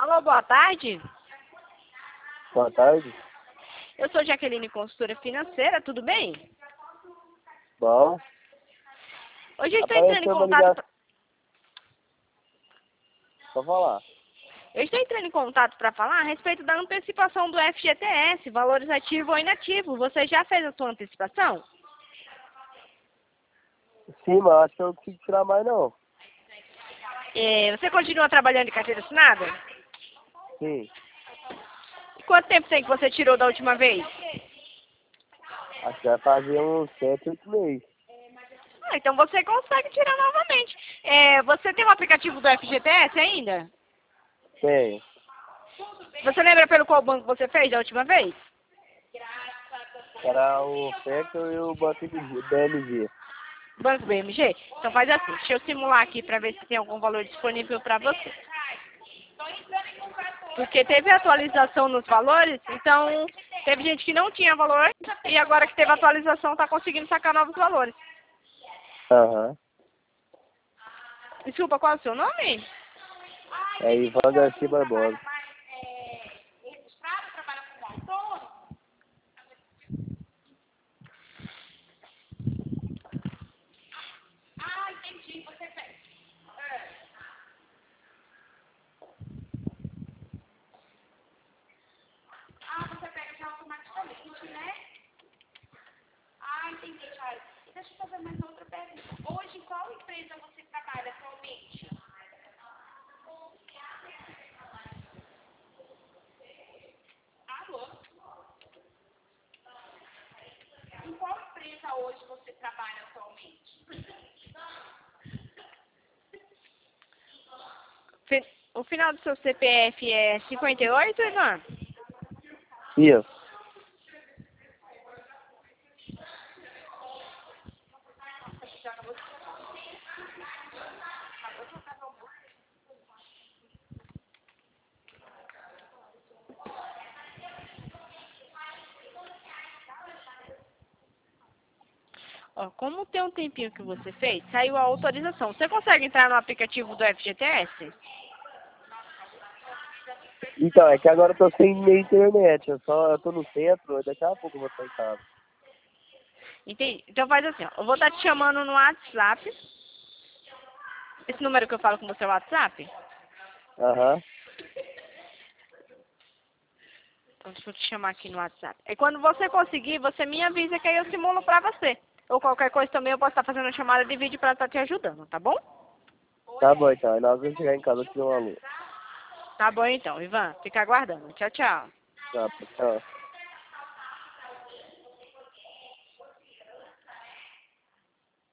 Alô, boa tarde. Boa tarde. Eu sou Jaqueline, consultora financeira, tudo bem? Bom. Hoje eu estou entrando em contato... Pode falar. Eu estou entrando em contato para falar a respeito da antecipação do FGTS, valores ativo ou inativo. Você já fez a sua antecipação? Sim, mas acho que eu não consigo tirar mais não. Você continua trabalhando de carteira assinada? Sim. E quanto tempo tem que você tirou da última vez? Acho que vai fazer uns 7, 8 meses. Então você consegue tirar novamente. Você tem o aplicativo do FGTS ainda? Tenho. Você lembra pelo qual banco você fez da última vez? Era o Factor e o Banco BMG. Banco BMG? Então faz assim, deixa eu simular aqui para ver se tem algum valor disponível para você. Porque teve atualização nos valores, então teve gente que não tinha valor e agora que teve atualização está conseguindo sacar novos valores. Aham. Desculpa, qual é o seu nome? É Ivan Garcia Barbosa. Deixa eu fazer mais outra pergunta. Hoje, em qual empresa você trabalha atualmente? Alô? Em qual empresa hoje você trabalha atualmente? O final do seu CPF é 58, Ivan? Isso. Ó, como tem um tempinho que você fez, saiu a autorização. Você consegue entrar no aplicativo do FGTS? Então, é que agora eu tô sem minha internet. Eu tô no centro, daqui a pouco eu vou estar em casa. Entendi. Então faz assim, ó. Eu vou estar te chamando no WhatsApp. Esse número que eu falo com você é o WhatsApp? Aham. Então deixa eu te chamar aqui no WhatsApp. E quando você conseguir, você me avisa que aí eu simulo pra você. Ou qualquer coisa também eu posso estar fazendo uma chamada de vídeo pra estar te ajudando, tá bom? Tá bom, então. Aí nós vamos chegar em casa aqui um aluno. Tá bom então, Ivan. Fica aguardando. Tchau, tchau. Tá, tchau.